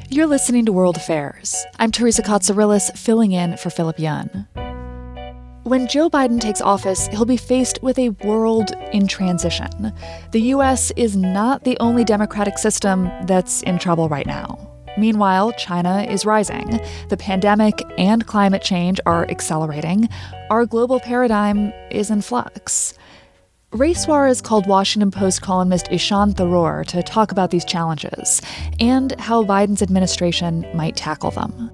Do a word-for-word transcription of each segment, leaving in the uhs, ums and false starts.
You're listening to World Affairs. I'm Teresa Katsourelis, filling in for Philip Yun. When Joe Biden takes office, he'll be faced with a world in transition. The U S is not the only democratic system that's in trouble right now. Meanwhile, China is rising. The pandemic and climate change are accelerating. Our global paradigm is in flux. Ray Suarez called Washington Post columnist Ishan Tharoor to talk about these challenges and how Biden's administration might tackle them.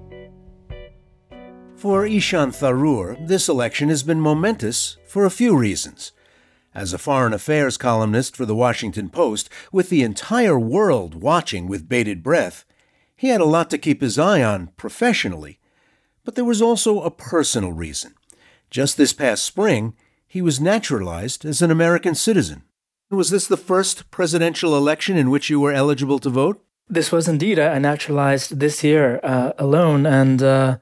For Ishan Tharoor, this election has been momentous for a few reasons. As a foreign affairs columnist for the Washington Post, with the entire world watching with bated breath, he had a lot to keep his eye on professionally. But there was also a personal reason. Just this past spring, he was naturalized as an American citizen. Was this the first presidential election in which you were eligible to vote? This was indeed. I naturalized this year uh, alone, and uh,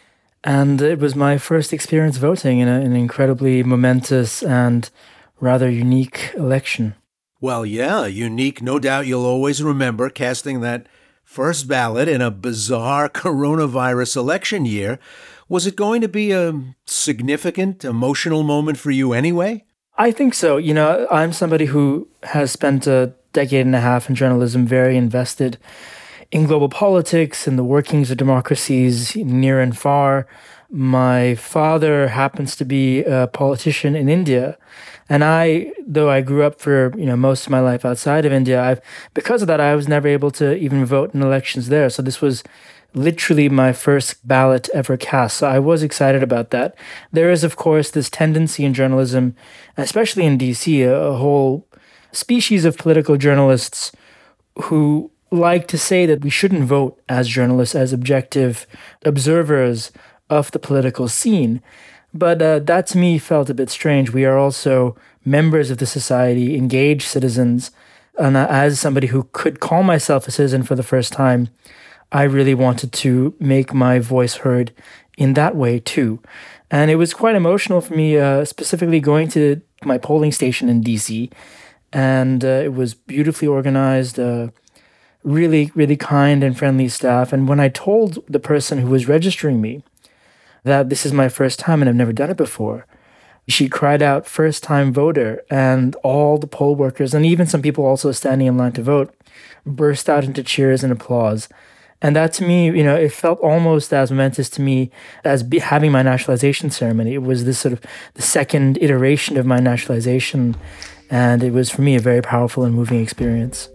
and it was my first experience voting in a, an incredibly momentous and rather unique election. Well, yeah, unique. No doubt you'll always remember casting that first ballot in a bizarre coronavirus election year. Was it going to be a significant, emotional moment for you anyway? I think so. You know, I'm somebody who has spent a decade and a half in journalism, very invested in global politics and the workings of democracies near and far. My father happens to be a politician in India. And I, though I grew up for, you know, most of my life outside of India, I've, because of that, I was never able to even vote in elections there. So this was literally my first ballot ever cast. So I was excited about that. There is, of course, this tendency in journalism, especially in D C, a, a whole species of political journalists who like to say that we shouldn't vote as journalists, as objective observers of the political scene. But uh, that to me felt a bit strange. We are also members of the society, engaged citizens. And uh, as somebody who could call myself a citizen for the first time, I really wanted to make my voice heard in that way too. And it was quite emotional for me, uh, specifically going to my polling station in D C. And uh, it was beautifully organized, uh, really, really kind and friendly staff. And when I told the person who was registering me that this is my first time and I've never done it before, she cried out, "First time voter." And all the poll workers, and even some people also standing in line to vote, burst out into cheers and applause. And that to me, you know, it felt almost as momentous to me as be having my naturalization ceremony. It was this sort of the second iteration of my naturalization. And it was, for me, a very powerful and moving experience.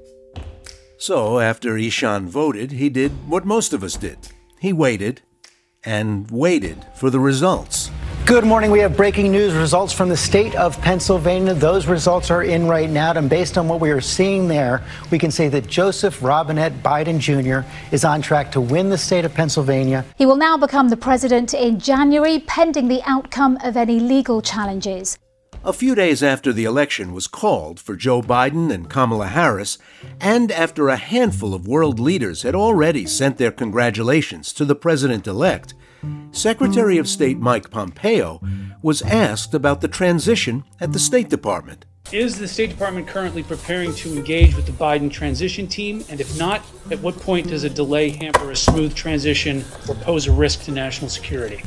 So after Ishan voted, he did what most of us did. He waited and waited for the results. Good morning. We have breaking news results from the state of Pennsylvania. Those results are in right now. And based on what we are seeing there, we can say that Joseph Robinette Biden Junior is on track to win the state of Pennsylvania. He will now become the president in January, pending the outcome of any legal challenges. A few days after the election was called for Joe Biden and Kamala Harris, and after a handful of world leaders had already sent their congratulations to the president-elect, Secretary of State Mike Pompeo was asked about the transition at the State Department. Is the State Department currently preparing to engage with the Biden transition team? And if not, at what point does a delay hamper a smooth transition or pose a risk to national security?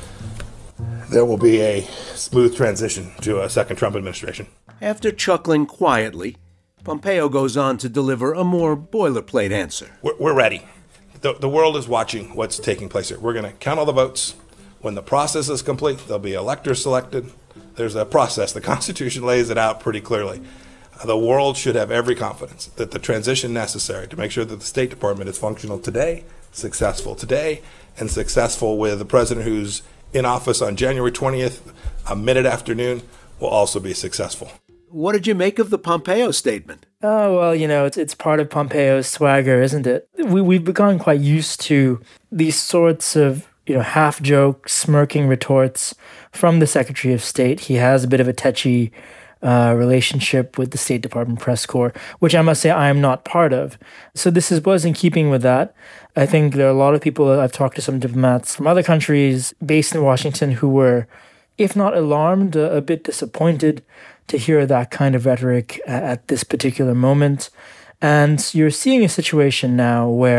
There will be a smooth transition to a second Trump administration. After chuckling quietly, Pompeo goes on to deliver a more boilerplate answer. We're, we're ready. The, the world is watching what's taking place here. We're going to count all the votes. When the process is complete, there'll be electors selected. There's a process. The Constitution lays it out pretty clearly. The world should have every confidence that the transition necessary to make sure that the State Department is functional today, successful today, and successful with the president who's in office on January twentieth, a minute afternoon, will also be successful. What did you make of the Pompeo statement? Oh, well, you know, it's it's part of Pompeo's swagger, isn't it? We, we've become quite used to these sorts of, you know, half-joke, smirking retorts from the Secretary of State. He has a bit of a touchy uh, relationship with the State Department press corps, which I must say I am not part of. So this is, was in keeping with that. I think there are a lot of people, I've talked to some diplomats from other countries based in Washington who were, if not alarmed, a, a bit disappointed to hear that kind of rhetoric at this particular moment. And you're seeing a situation now where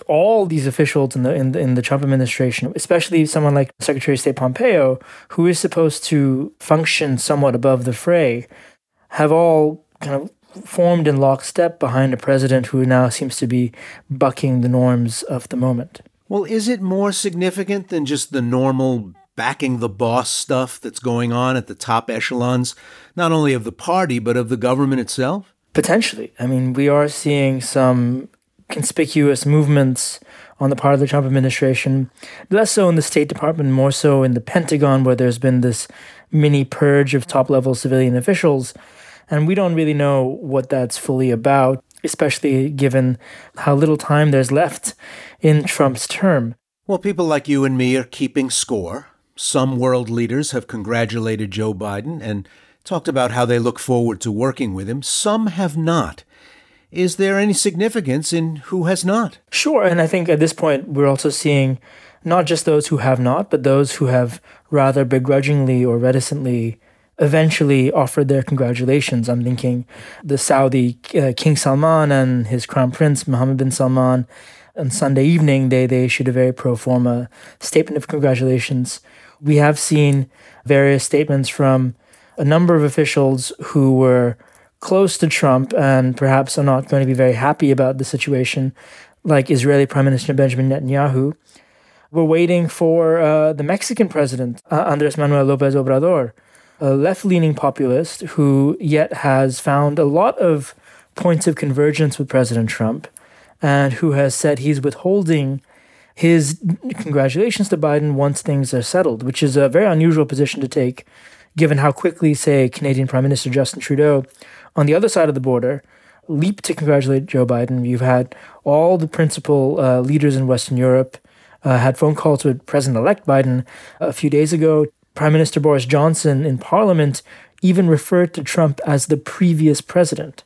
all these officials in the, in the in the Trump administration, especially someone like Secretary of State Pompeo, who is supposed to function somewhat above the fray, have all kind of formed in lockstep behind a president who now seems to be bucking the norms of the moment. Well, is it more significant than just the normal backing the boss stuff that's going on at the top echelons, not only of the party, but of the government itself? Potentially. I mean, we are seeing some conspicuous movements on the part of the Trump administration, less so in the State Department, more so in the Pentagon, where there's been this mini purge of top-level civilian officials. And we don't really know what that's fully about, especially given how little time there's left in Trump's term. Well, people like you and me are keeping score. Some world leaders have congratulated Joe Biden and talked about how they look forward to working with him. Some have not. Is there any significance in who has not? Sure, and I think at this point we're also seeing not just those who have not, but those who have rather begrudgingly or reticently eventually offered their congratulations. I'm thinking the Saudi uh, King Salman and his crown prince, Mohammed bin Salman. On Sunday evening, they, they issued a very pro forma statement of congratulations. We have seen various statements from a number of officials who were close to Trump and perhaps are not going to be very happy about the situation, like Israeli Prime Minister Benjamin Netanyahu. We're waiting for uh, the Mexican president, uh, Andres Manuel López Obrador, a left-leaning populist who yet has found a lot of points of convergence with President Trump and who has said he's withholding his congratulations to Biden once things are settled, which is a very unusual position to take, given how quickly, say, Canadian Prime Minister Justin Trudeau, on the other side of the border, leaped to congratulate Joe Biden. You've had all the principal uh, leaders in Western Europe uh, had phone calls with President-elect Biden a few days ago. Prime Minister Boris Johnson in Parliament even referred to Trump as the previous president.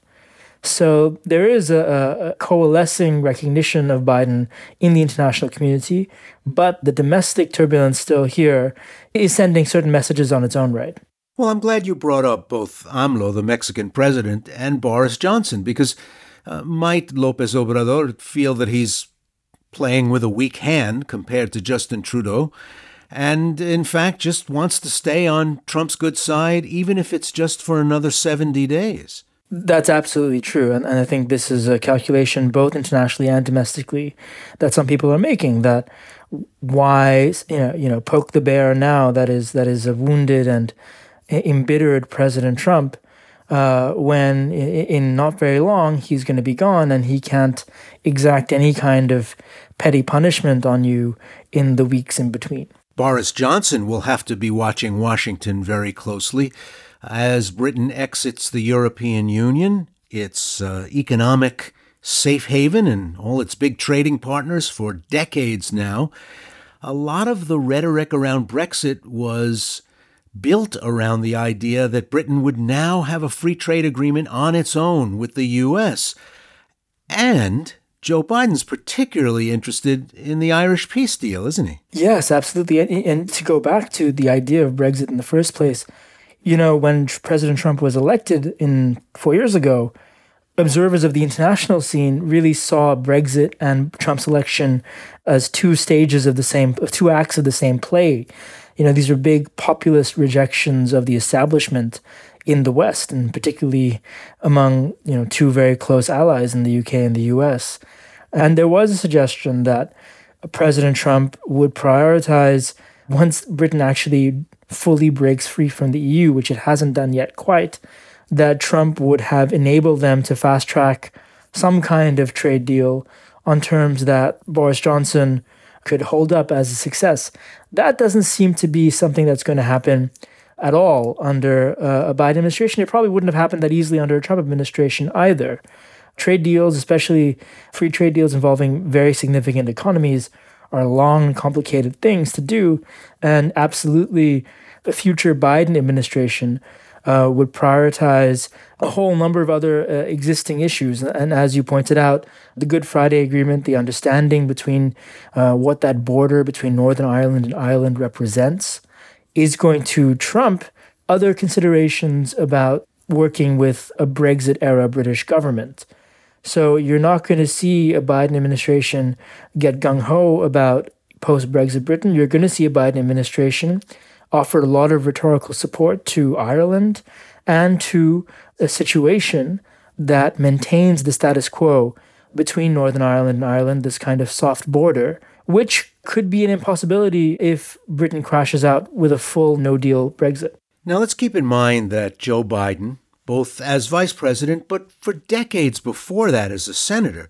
So there is a, a coalescing recognition of Biden in the international community, but the domestic turbulence still here is sending certain messages on its own right. Well, I'm glad you brought up both AMLO, the Mexican president, and Boris Johnson, because uh, might López Obrador feel that he's playing with a weak hand compared to Justin Trudeau, and in fact just wants to stay on Trump's good side, even if it's just for another seventy days. That's absolutely true. And, and I think this is a calculation both internationally and domestically that some people are making, that why, you know, you know, poke the bear now that is that is a wounded and embittered President Trump uh, when in, in not very long he's going to be gone and he can't exact any kind of petty punishment on you in the weeks in between. Boris Johnson will have to be watching Washington very closely as Britain exits the European Union, its uh, economic safe haven and all its big trading partners for decades now. A lot of the rhetoric around Brexit was built around the idea that Britain would now have a free trade agreement on its own with the U S. And Joe Biden's particularly interested in the Irish peace deal, isn't he? Yes, absolutely. And, and to go back to the idea of Brexit in the first place, you know, when President Trump was elected in four years ago, observers of the international scene really saw Brexit and Trump's election as two stages of the same, of two acts of the same play. You know, these are big populist rejections of the establishment in the West, and particularly among, you know, two very close allies in the U K and the U S. And there was a suggestion that President Trump would prioritize, once Britain actually fully breaks free from the E U, which it hasn't done yet quite, that Trump would have enabled them to fast-track some kind of trade deal on terms that Boris Johnson could hold up as a success. That doesn't seem to be something that's going to happen at all under uh, a Biden administration. It probably wouldn't have happened that easily under a Trump administration either. Trade deals, especially free trade deals involving very significant economies, are long, complicated things to do, and absolutely the future Biden administration uh, would prioritize a whole number of other uh, existing issues. And as you pointed out, the Good Friday Agreement, the understanding between uh, what that border between Northern Ireland and Ireland represents, is going to trump other considerations about working with a Brexit-era British government. So you're not going to see a Biden administration get gung-ho about post-Brexit Britain. You're going to see a Biden administration offer a lot of rhetorical support to Ireland and to a situation that maintains the status quo between Northern Ireland and Ireland, this kind of soft border, which could be an impossibility if Britain crashes out with a full no-deal Brexit. Now let's keep in mind that Joe Biden, both as vice president, but for decades before that as a senator,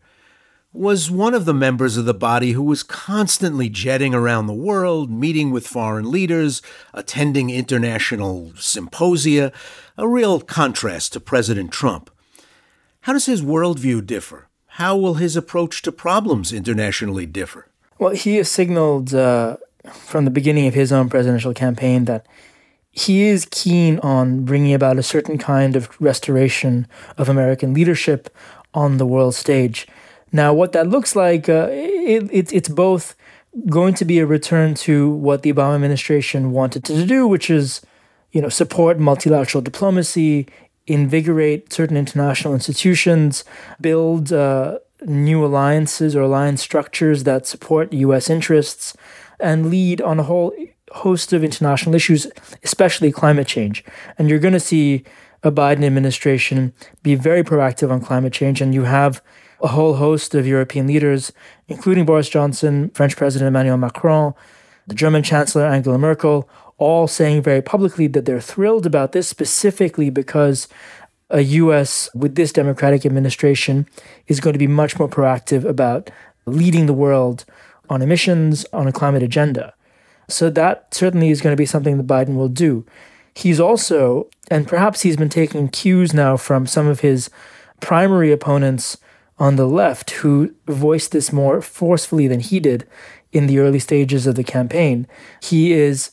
was one of the members of the body who was constantly jetting around the world, meeting with foreign leaders, attending international symposia, a real contrast to President Trump. How does his worldview differ? How will his approach to problems internationally differ? Well, he has signaled uh, from the beginning of his own presidential campaign that he is keen on bringing about a certain kind of restoration of American leadership on the world stage. Now, what that looks like, uh, it, it, it's both going to be a return to what the Obama administration wanted to do, which is, you know, support multilateral diplomacy, invigorate certain international institutions, build uh, new alliances or alliance structures that support U S interests, and lead on a whole host of international issues, especially climate change. And you're going to see a Biden administration be very proactive on climate change, and you have a whole host of European leaders, including Boris Johnson, French President Emmanuel Macron, the German Chancellor Angela Merkel, all saying very publicly that they're thrilled about this, specifically because a U S with this Democratic administration is going to be much more proactive about leading the world on emissions, on a climate agenda. So that certainly is going to be something that Biden will do. He's also, and perhaps he's been taking cues now from some of his primary opponents on the left who voiced this more forcefully than he did in the early stages of the campaign. He is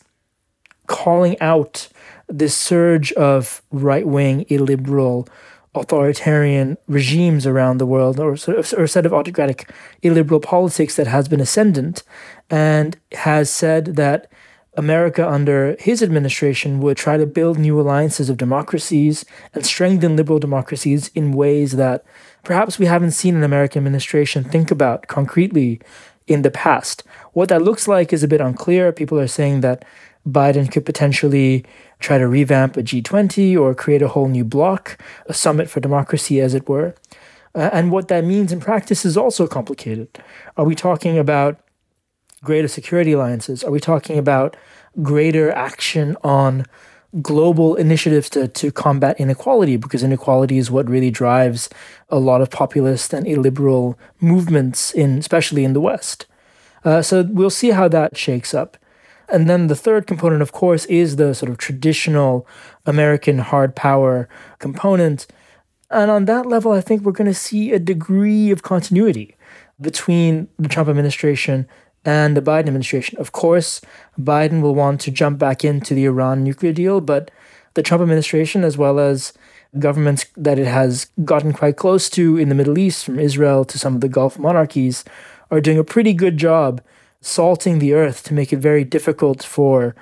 calling out this surge of right-wing, illiberal, authoritarian regimes around the world, or, or a set of autocratic, illiberal politics that has been ascendant, and has said that America under his administration would try to build new alliances of democracies and strengthen liberal democracies in ways that perhaps we haven't seen an American administration think about concretely in the past. What that looks like is a bit unclear. People are saying that Biden could potentially try to revamp a G twenty or create a whole new bloc, a summit for democracy, as it were. Uh, and what that means in practice is also complicated. Are we talking about greater security alliances? Are we talking about greater action on global initiatives to, to combat inequality? Because inequality is what really drives a lot of populist and illiberal movements, in especially in the West. Uh, so we'll see how that shakes up. And then the third component, of course, is the sort of traditional American hard power component. And on that level, I think we're going to see a degree of continuity between the Trump administration and the Biden administration. Of course, Biden will want to jump back into the Iran nuclear deal, but the Trump administration, as well as governments that it has gotten quite close to in the Middle East, from Israel to some of the Gulf monarchies, are doing a pretty good job salting the earth to make it very difficult for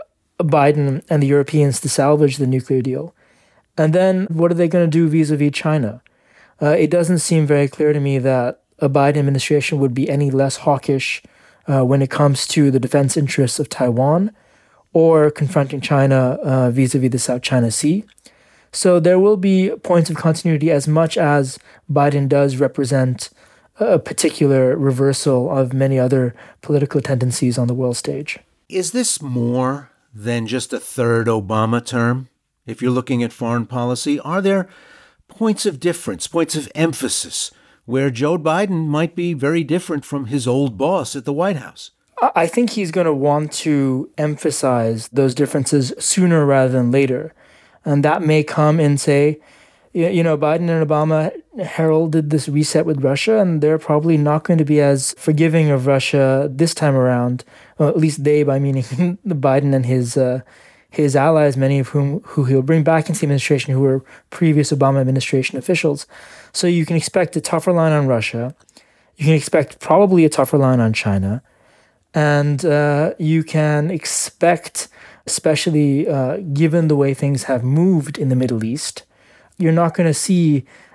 Biden and the Europeans to salvage the nuclear deal. And then what are they going to do vis-a-vis China? Uh, it doesn't seem very clear to me that a Biden administration would be any less hawkish uh, when it comes to the defense interests of Taiwan or confronting China uh, vis-a-vis the South China Sea. So there will be points of continuity as much as Biden does represent a particular reversal of many other political tendencies on the world stage. Is this more than just a third Obama term? If you're looking at foreign policy, are there points of difference, points of emphasis, where Joe Biden might be very different from his old boss at the White House? I think he's going to want to emphasize those differences sooner rather than later. And that may come in, say, you know, Biden and Obama heralded this reset with Russia, and they're probably not going to be as forgiving of Russia this time around. Well, at least they, by meaning Biden and his uh, his allies, many of whom who he'll bring back into the administration, who were previous Obama administration officials. So you can expect a tougher line on Russia. You can expect probably a tougher line on China. And uh, you can expect, especially uh, given the way things have moved in the Middle East, you're not going to see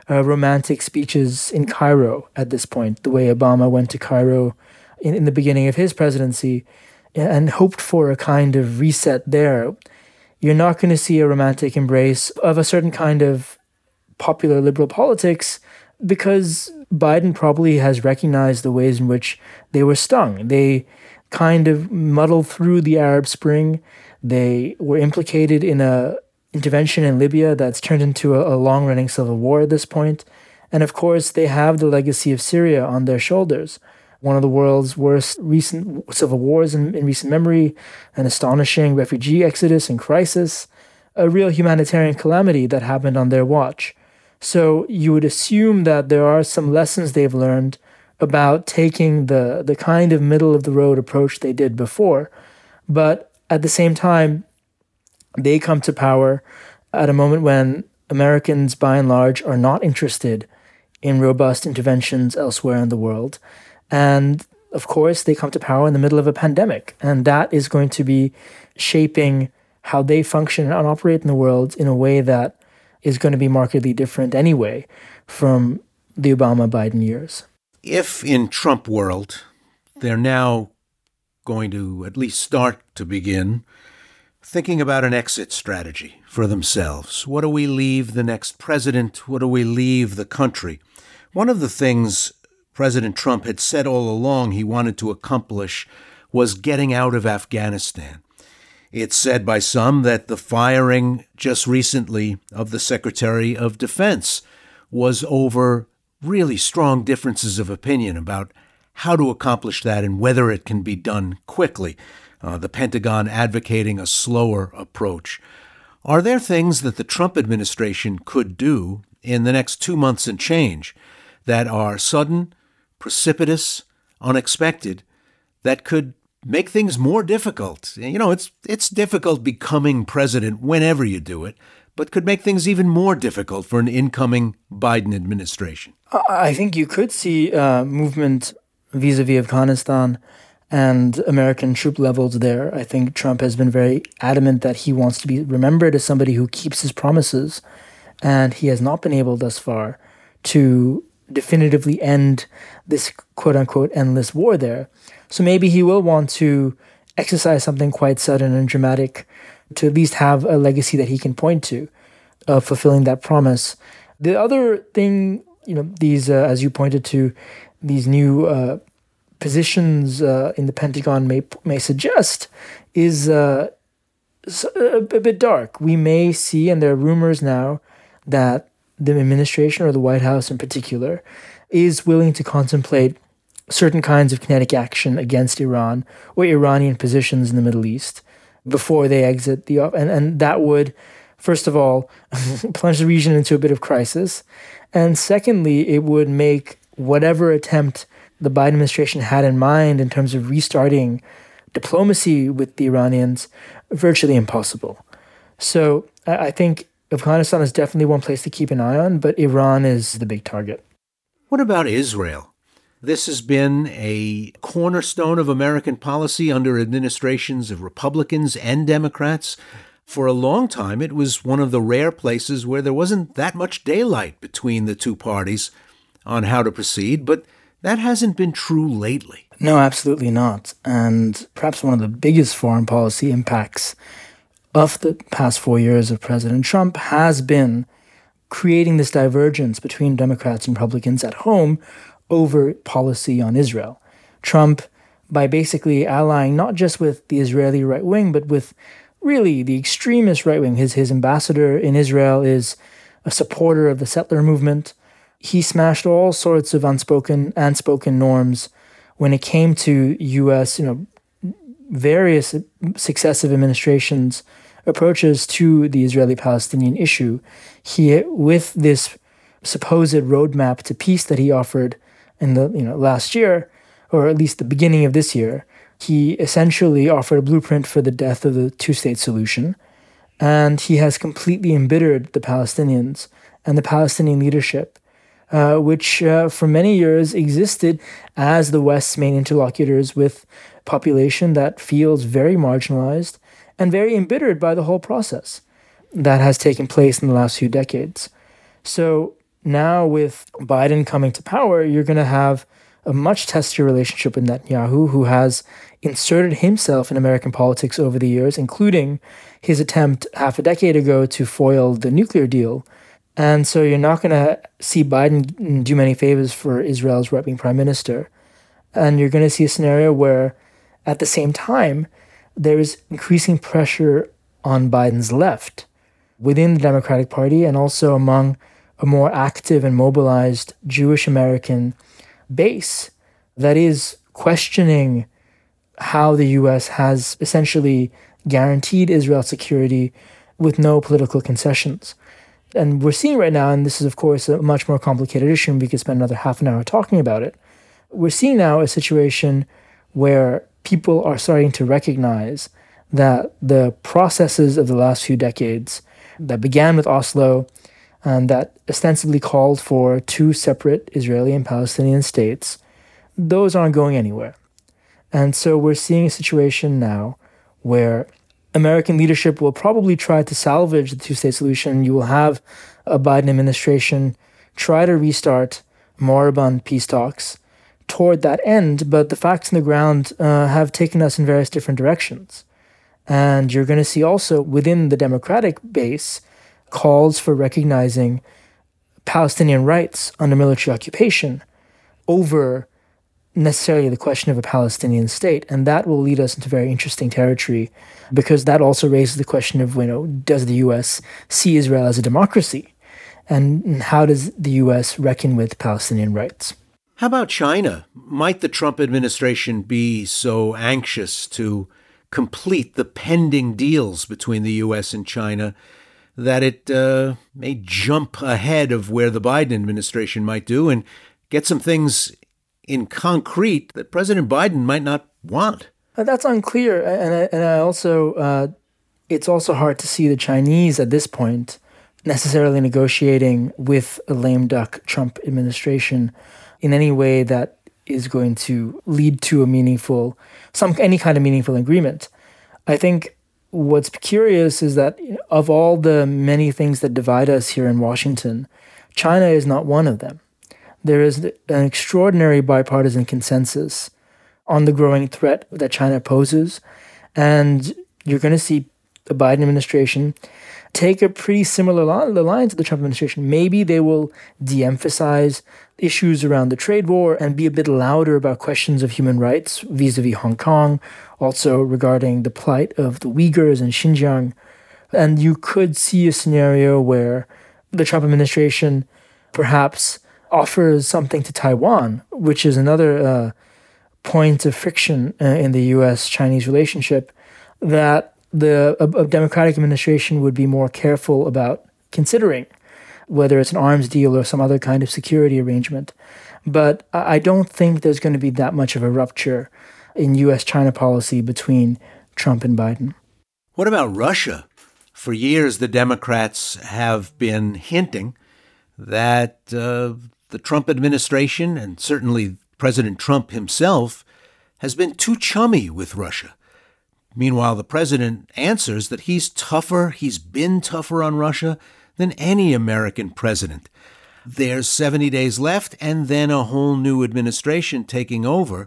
uh, romantic speeches in Cairo at this point, the way Obama went to Cairo in, in the beginning of his presidency and hoped for a kind of reset there. You're not going to see a romantic embrace of a certain kind of popular liberal politics because Biden probably has recognized the ways in which they were stung. They kind of muddled through the Arab Spring. They were implicated in a intervention in Libya that's turned into a, a long-running civil war at this point. And of course, they have the legacy of Syria on their shoulders. One of the world's worst recent civil wars in, in recent memory, an astonishing refugee exodus and crisis, a real humanitarian calamity that happened on their watch. So you would assume that there are some lessons they've learned about taking the, the kind of middle-of-the-road approach they did before. But at the same time, they come to power at a moment when Americans, by and large, are not interested in robust interventions elsewhere in the world. And, of course, they come to power in the middle of a pandemic. And that is going to be shaping how they function and operate in the world in a way that is going to be markedly different anyway from the Obama-Biden years. If in Trump world, they're now going to at least start to begin thinking about an exit strategy for themselves. What do we leave the next president? What do we leave the country? One of the things President Trump had said all along he wanted to accomplish was getting out of Afghanistan. It's said by some that the firing just recently of the Secretary of Defense was over really strong differences of opinion about how to accomplish that and whether it can be done quickly. Uh, the Pentagon advocating a slower approach. Are there things that the Trump administration could do in the next two months and change that are sudden, precipitous, unexpected, that could make things more difficult? You know, it's it's difficult becoming president whenever you do it, but could make things even more difficult for an incoming Biden administration. I think you could see uh, movement vis-a-vis Afghanistan and American troop levels there. I think Trump has been very adamant that he wants to be remembered as somebody who keeps his promises, and he has not been able thus far to definitively end this quote-unquote endless war there. So maybe he will want to exercise something quite sudden and dramatic to at least have a legacy that he can point to of fulfilling that promise. The other thing, you know, these, uh, as you pointed to, these new uh, positions uh, in the Pentagon may may suggest is uh, a, a bit dark. We may see, and there are rumors now, that the administration, or the White House in particular, is willing to contemplate certain kinds of kinetic action against Iran or Iranian positions in the Middle East before they exit the and and that would, first of all, plunge the region into a bit of crisis, and secondly, it would make whatever attempt the Biden administration had in mind in terms of restarting diplomacy with the Iranians virtually impossible. So I think Afghanistan is definitely one place to keep an eye on, but Iran is the big target. What about Israel? This has been a cornerstone of American policy under administrations of Republicans and Democrats. For a long time, it was one of the rare places where there wasn't that much daylight between the two parties on how to proceed, but that hasn't been true lately. No, absolutely not. And perhaps one of the biggest foreign policy impacts of the past four years of President Trump has been creating this divergence between Democrats and Republicans at home over policy on Israel. Trump, by basically allying not just with the Israeli right wing, but with really the extremist right wing. His, his ambassador in Israel is a supporter of the settler movement. He smashed all sorts of unspoken and spoken norms when it came to U S, you know, various successive administrations' approaches to the Israeli-Palestinian issue. He, with this supposed roadmap to peace that he offered in the you know last year, or at least the beginning of this year, he essentially offered a blueprint for the death of the two-state solution, and he has completely embittered the Palestinians and the Palestinian leadership, uh, which uh, for many years existed as the West's main interlocutors with a population that feels very marginalized and very embittered by the whole process that has taken place in the last few decades. So now with Biden coming to power, you're going to have a much testier relationship with Netanyahu, who has inserted himself in American politics over the years, including his attempt half a decade ago to foil the nuclear deal. And so you're not going to see Biden do many favors for Israel's right-wing prime minister. And you're going to see a scenario where, at the same time, there is increasing pressure on Biden's left within the Democratic Party and also among a more active and mobilized Jewish American base that is questioning how the U S has essentially guaranteed Israel security with no political concessions. And we're seeing right now, and this is, of course, a much more complicated issue, and we could spend another half an hour talking about it. We're seeing now a situation where people are starting to recognize that the processes of the last few decades that began with Oslo and that ostensibly called for two separate Israeli and Palestinian states, those aren't going anywhere. And so we're seeing a situation now where American leadership will probably try to salvage the two-state solution. You will have a Biden administration try to restart moribund peace talks toward that end, but the facts on the ground uh, have taken us in various different directions. And you're going to see also within the Democratic base calls for recognizing Palestinian rights under military occupation over necessarily the question of a Palestinian state. And that will lead us into very interesting territory, because that also raises the question of, you know, does the U S see Israel as a democracy? And how does the U S reckon with Palestinian rights? How about China? Might the Trump administration be so anxious to complete the pending deals between the U S and China that it uh, may jump ahead of where the Biden administration might do and get some things in concrete that President Biden might not want? Uh, that's unclear. And I, and I also, uh, it's also hard to see the Chinese at this point necessarily negotiating with a lame duck Trump administration in any way that is going to lead to a meaningful, some any kind of meaningful agreement. I think what's curious is that of all the many things that divide us here in Washington, China is not one of them. There is an extraordinary bipartisan consensus on the growing threat that China poses, and you're going to see the Biden administration take a pretty similar line, the line to the Trump administration. Maybe they will de-emphasize issues around the trade war and be a bit louder about questions of human rights vis-a-vis Hong Kong, also regarding the plight of the Uyghurs in Xinjiang. And you could see a scenario where the Trump administration perhaps offers something to Taiwan, which is another uh, point of friction uh, in the U S Chinese relationship, that the a, a Democratic administration would be more careful about considering, whether it's an arms deal or some other kind of security arrangement. But I don't think there's going to be that much of a rupture in U S China policy between Trump and Biden. What about Russia? For years, the Democrats have been hinting that uh, the Trump administration, and certainly President Trump himself, has been too chummy with Russia. Meanwhile, the president answers that he's tougher, he's been tougher on Russia than any American president. There's seventy days left, and then a whole new administration taking over.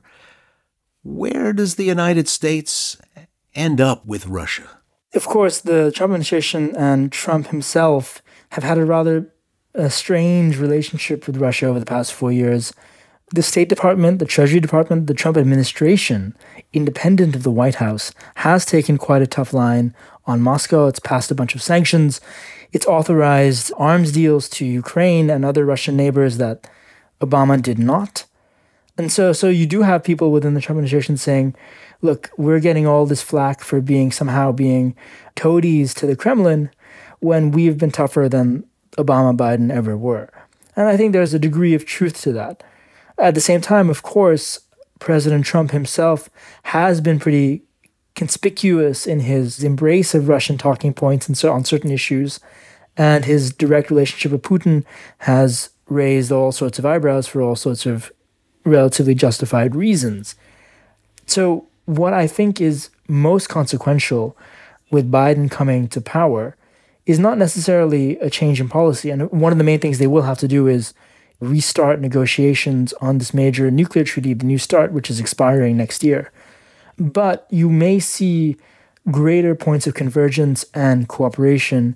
Where does the United States end up with Russia? Of course, the Trump administration and Trump himself have had a rather a strange relationship with Russia over the past four years. The State Department, the Treasury Department, the Trump administration, independent of the White House, has taken quite a tough line on Moscow. It's passed a bunch of sanctions. It's authorized arms deals to Ukraine and other Russian neighbors that Obama did not. And so, so you do have people within the Trump administration saying, look, we're getting all this flack for being somehow being toadies to the Kremlin when we've been tougher than Obama, Biden ever were. And I think there's a degree of truth to that. At the same time, of course, President Trump himself has been pretty conspicuous in his embrace of Russian talking points and so on certain issues, and his direct relationship with Putin has raised all sorts of eyebrows for all sorts of relatively justified reasons. So what I think is most consequential with Biden coming to power is not necessarily a change in policy. And one of the main things they will have to do is restart negotiations on this major nuclear treaty, the New START, which is expiring next year. But you may see greater points of convergence and cooperation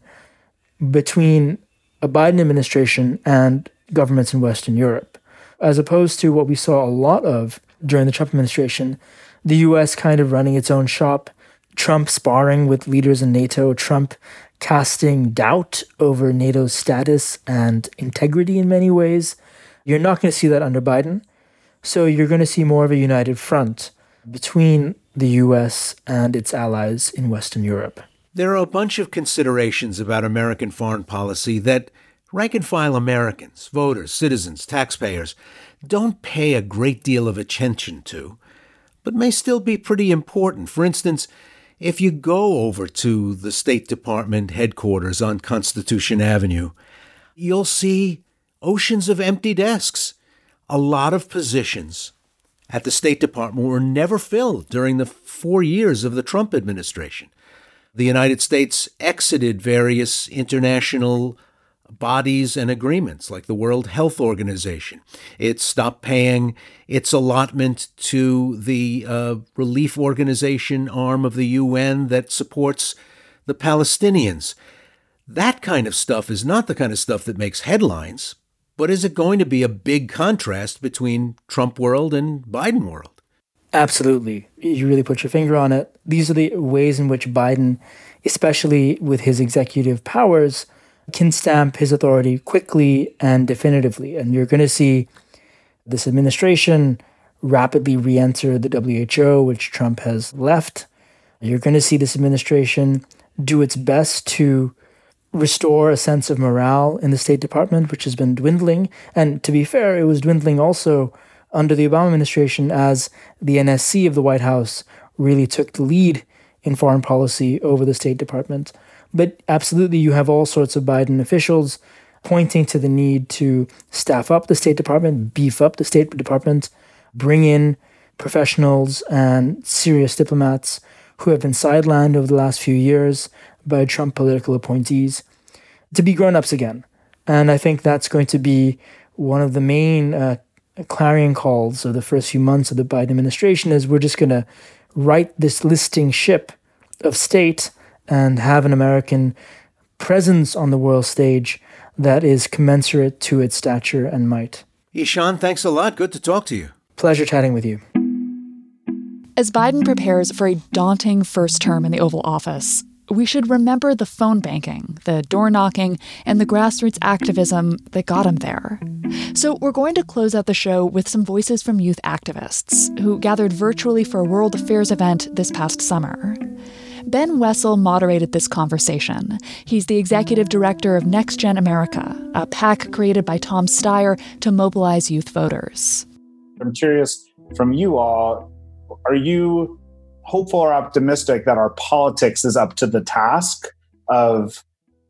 between a Biden administration and governments in Western Europe, as opposed to what we saw a lot of during the Trump administration, the U S kind of running its own shop, Trump sparring with leaders in NATO, Trump casting doubt over NATO's status and integrity in many ways. You're not going to see that under Biden. So you're going to see more of a united front between the U S and its allies in Western Europe. There are a bunch of considerations about American foreign policy that rank-and-file Americans, voters, citizens, taxpayers, don't pay a great deal of attention to, but may still be pretty important. For instance, if you go over to the State Department headquarters on Constitution Avenue, you'll see oceans of empty desks. A lot of positions at the State Department were never filled during the four years of the Trump administration. The United States exited various international bodies and agreements like the World Health Organization. It stopped paying its allotment to the uh, relief organization arm of the U N that supports the Palestinians. That kind of stuff is not the kind of stuff that makes headlines, but is it going to be a big contrast between Trump world and Biden world? Absolutely. You really put your finger on it. These are the ways in which Biden, especially with his executive powers, can stamp his authority quickly and definitively. And you're going to see this administration rapidly re-enter the W H O, which Trump has left. You're going to see this administration do its best to restore a sense of morale in the State Department, which has been dwindling. And to be fair, it was dwindling also under the Obama administration as the N S C of the White House really took the lead in foreign policy over the State Department. But absolutely, you have all sorts of Biden officials pointing to the need to staff up the State Department, beef up the State Department, bring in professionals and serious diplomats who have been sidelined over the last few years by Trump political appointees to be grown-ups again. And I think that's going to be one of the main uh, clarion calls of the first few months of the Biden administration is we're just going to right this listing ship of state and have an American presence on the world stage that is commensurate to its stature and might. Ishan, thanks a lot. Good to talk to you. Pleasure chatting with you. As Biden prepares for a daunting first term in the Oval Office, we should remember the phone banking, the door knocking, and the grassroots activism that got him there. So we're going to close out the show with some voices from youth activists who gathered virtually for a World Affairs event this past summer. Ben Wessel moderated this conversation. He's the executive director of Next Gen America, a PAC created by Tom Steyer to mobilize youth voters. I'm curious from you all, are you hopeful or optimistic that our politics is up to the task of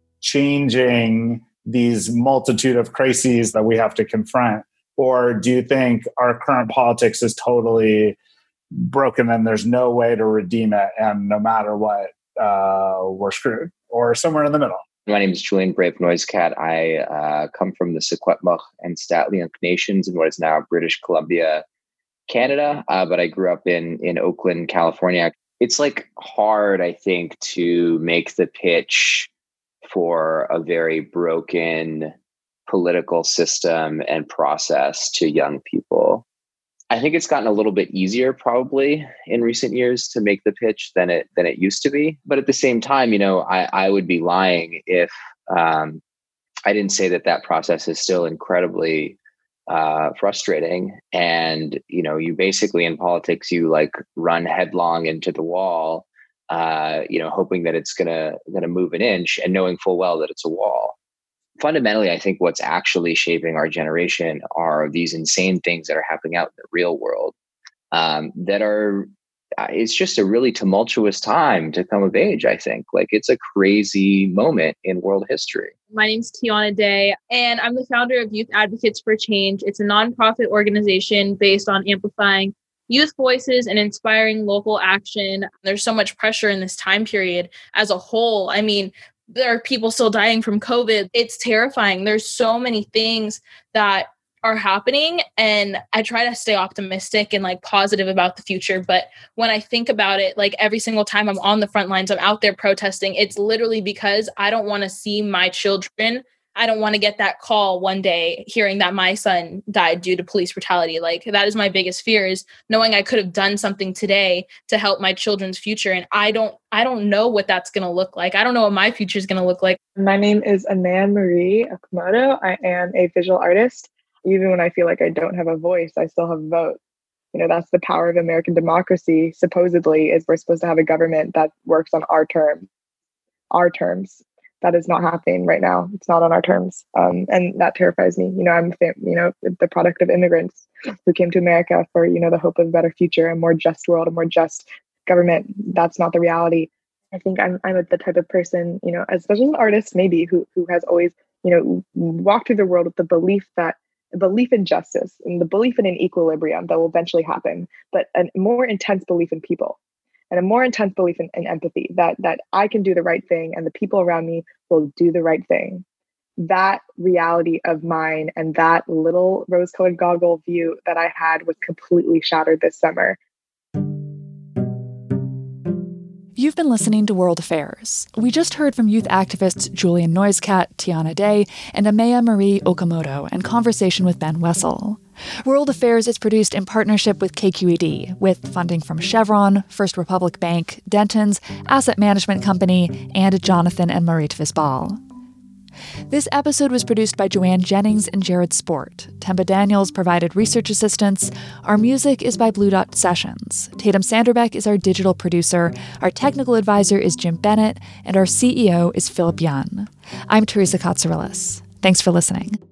changing these multitude of crises that we have to confront? Or do you think our current politics is totally broken and there's no way to redeem it, and no matter what, uh, we're screwed, or somewhere in the middle? My name is Julian Brave Noisecat. I uh, come from the Secwepemc and St'át'imc Nations in what is now British Columbia, Canada, uh, but I grew up in in Oakland, California. It's like hard, I think, to make the pitch for a very broken political system and process to young people. I think it's gotten a little bit easier probably in recent years to make the pitch than it than it used to be. But at the same time, you know, I, I would be lying if um, I didn't say that that process is still incredibly uh, frustrating. And, you know, you basically in politics, you like run headlong into the wall, uh, you know, hoping that it's gonna gonna move an inch and knowing full well that it's a wall. Fundamentally, I think what's actually shaping our generation are these insane things that are happening out in the real world um, that are, it's just a really tumultuous time to come of age, I think. Like, it's a crazy moment in world history. My name's Tiana Day, and I'm the founder of Youth Advocates for Change. It's a nonprofit organization based on amplifying youth voices and inspiring local action. There's so much pressure in this time period as a whole. I mean, there are people still dying from COVID. It's terrifying. There's so many things that are happening, and I try to stay optimistic and like positive about the future. But when I think about it, like every single time I'm on the front lines, I'm out there protesting, it's literally because I don't want to see my children. I don't want to get that call one day hearing that my son died due to police brutality. Like, that is my biggest fear, is knowing I could have done something today to help my children's future. And I don't, I don't know what that's going to look like. I don't know what my future is going to look like. My name is Amaya Marie Okamoto. I am a visual artist. Even when I feel like I don't have a voice, I still have a vote. You know, that's the power of American democracy, supposedly, is we're supposed to have a government that works on our terms, our terms. That is not happening right now. It's not on our terms. Um, and that terrifies me. You know, I'm, you know, the product of immigrants who came to America for, you know, the hope of a better future, a more just world, a more just government. That's not the reality. I think I'm, I'm the type of person, you know, especially an artist, maybe, who, who has always, you know, walked through the world with the belief that a belief in justice and the belief in an equilibrium that will eventually happen, but a more intense belief in people. And a more intense belief in, in empathy, that that I can do the right thing and the people around me will do the right thing. That reality of mine and that little rose-colored goggle view that I had was completely shattered this summer. You've been listening to World Affairs. We just heard from youth activists Julian Noiscat, Tiana Day, and Amaya Marie Okamoto in conversation with Ben Wessel. World Affairs is produced in partnership with K Q E D, with funding from Chevron, First Republic Bank, Denton's Asset Management Company, and Jonathan and Marit Visbal. This episode was produced by Joanne Jennings and Jared Sport. Temba Daniels provided research assistance. Our music is by Blue Dot Sessions. Tatum Sanderbeck is our digital producer. Our technical advisor is Jim Bennett, and our C E O is Philip Yun. I'm Teresa Katsourelis. Thanks for listening.